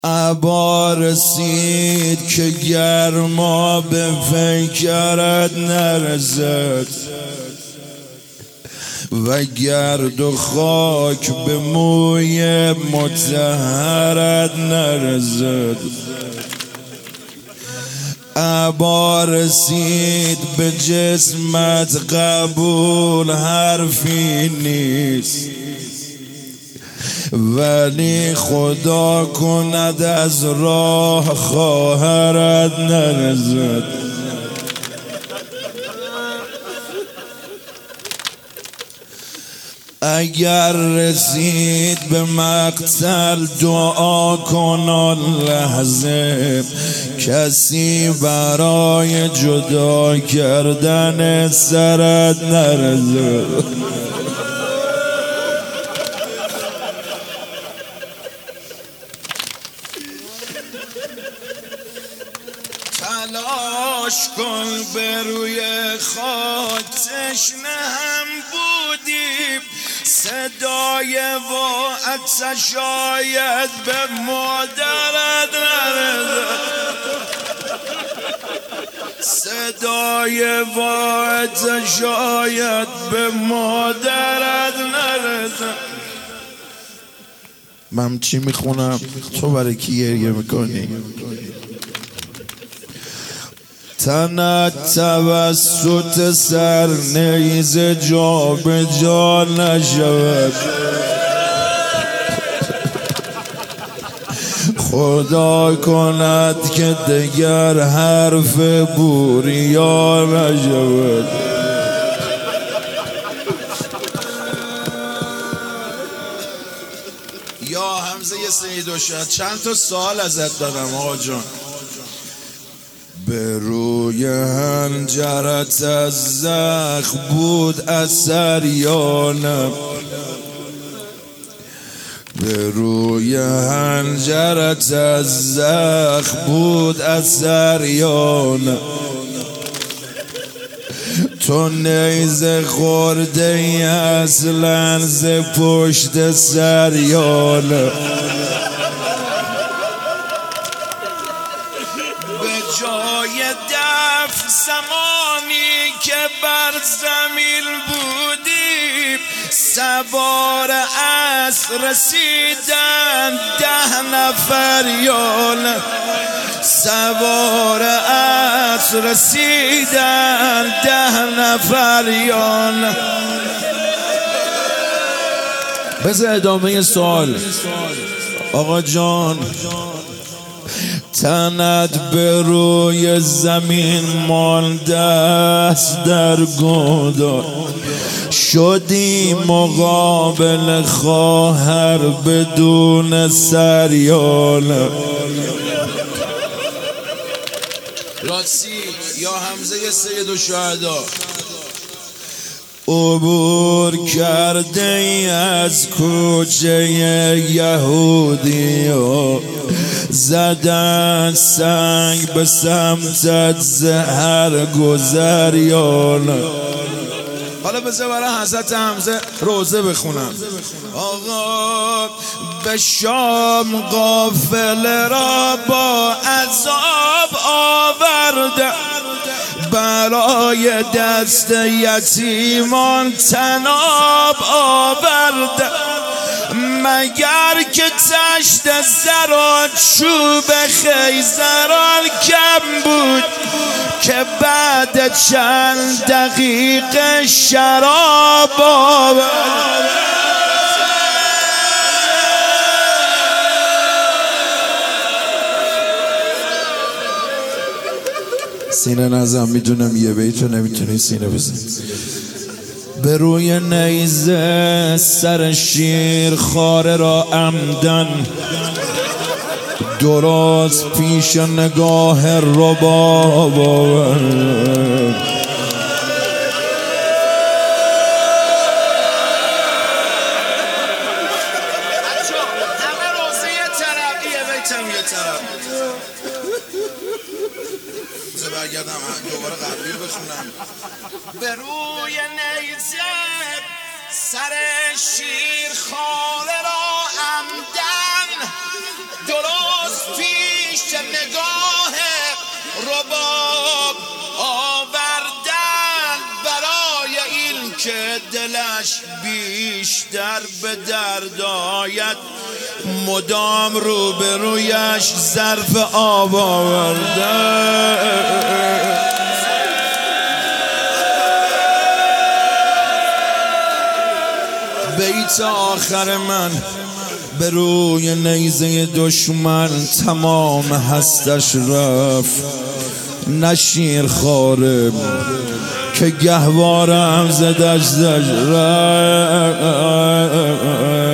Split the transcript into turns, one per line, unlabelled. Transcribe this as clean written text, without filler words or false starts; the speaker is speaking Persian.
ابا رسید که گرما به فکرت نرسد و گرد و خاک به موی مطهرت نرسد. ابا رسید به جسمت قبول حرفی نیست، ولی خدا کند از راه خواهرت نرسد. اگر رسید به مقتل دعا کن آن لحظه، کسی برای جدا کردن سرت نرسد. تلاش کن به روی خاک تشنه هم بودیم، صدای وعدت شاید به مادرت نرسد. صدای وعدت شاید به مادرت نرسد. من چی میخونم تو برای کی گریه میکنی؟ تنت توسط سر نیزه جا به جا نشود، خدا کند که دگر حرف بوریا نشود. یا حمزه سید و شد چند تا سوال ازت دارم آقا جان. به روی حنجرت از زخم بود اثر یا نه؟ به روی حنجرت از زخم بود اثر یا نه؟ تو نیزه خورده ای اصلا ز پشت سر یا نه؟ جای دفن زمانی که بر زمین بودیم، سوار اسب رسیدن 10 نفر یا نه؟ سوار اسب رسیدن 10 نفر یا نه؟ بذار ادامه سوال آقا جان. تنت به روی زمین مانده است در گودال، شدی مقابل خواهر بدون سر یا نه؟ راستی یا حمزه سید و شهدا عبور کرده ای از کوچه یهودی ها، زدن سنگ به سمتت زهر گذر یا نه؟ حالا بذار برای حضرت حمزه روزه بخونم. آقا به شام قافله را با عذاب آورده، برای دست یتیمان تناب آورده، مگر که تشت زران چوب خیزران کم بود که بعد چند دقیقه شراب آورد. سینه نزم، میدونم یه بیتو نمیتونی سینه بزنی. به روی نیزه سر شیر خاره را عمدن، درست پیش نگاه رباب آورد.
برگردم دوباره قبلی بخونم. به روی نیزه سر شیر خاره را عمدن، درست پیش نگاه رباب آوردن برای این که دلش بیشتر به درد آید، مدام روبرویش ظرف آب آوردن. بیت آخر من به روی نیزه دشمن تمام هستش رفت، نشیر خاره که گهوارم زدش رفت.